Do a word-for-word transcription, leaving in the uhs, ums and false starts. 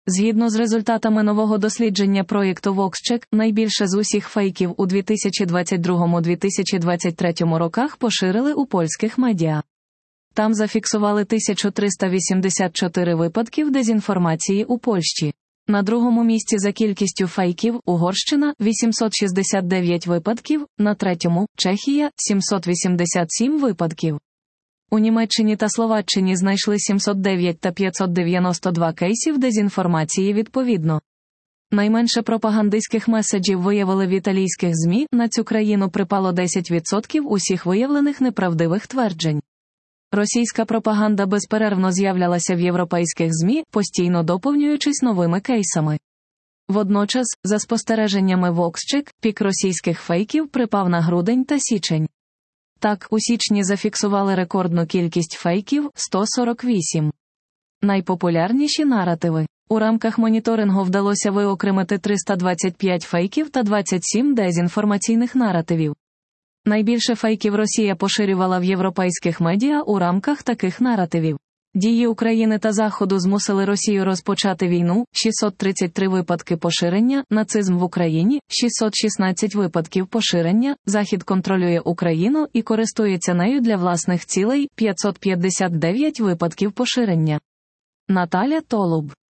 Згідно з результатами нового дослідження проєкту VoxCheck, найбільше з усіх фейків у дві тисячі двадцять другому - дві тисячі двадцять третьому роках поширили у польських медіа. Там зафіксували тисячу триста вісімдесят чотири випадків дезінформації у Польщі. На другому місці за кількістю фейків – Угорщина – вісімсот шістдесят дев'ять випадків, на третьому – Чехія – сімсот вісімдесят сім випадків. У Німеччині та Словаччині знайшли сімсот дев'ять та п'ятсот дев'яносто два кейсів дезінформації відповідно. Найменше пропагандистських меседжів виявили в італійських ЗМІ, на цю країну припало десять відсотків усіх виявлених неправдивих тверджень. Російська пропаганда безперервно з'являлася в європейських ЗМІ, постійно доповнюючись новими кейсами. Водночас, за спостереженнями VoxCheck, пік російських фейків припав на грудень та січень. Так, у січні зафіксували рекордну кількість фейків – сто сорок вісім. Найпопулярніші наративи. У рамках моніторингу вдалося виокремити триста двадцять п'ять фейків та двадцять сім дезінформаційних наративів. Найбільше фейків Росія поширювала в європейських медіа у рамках таких наративів. Дії України та Заходу змусили Росію розпочати війну, шістсот тридцять три випадки поширення, нацизм в Україні, шістсот шістнадцять випадків поширення, Захід контролює Україну і користується нею для власних цілей, п'ятсот п'ятдесят дев'ять випадків поширення. Наталя Толуб.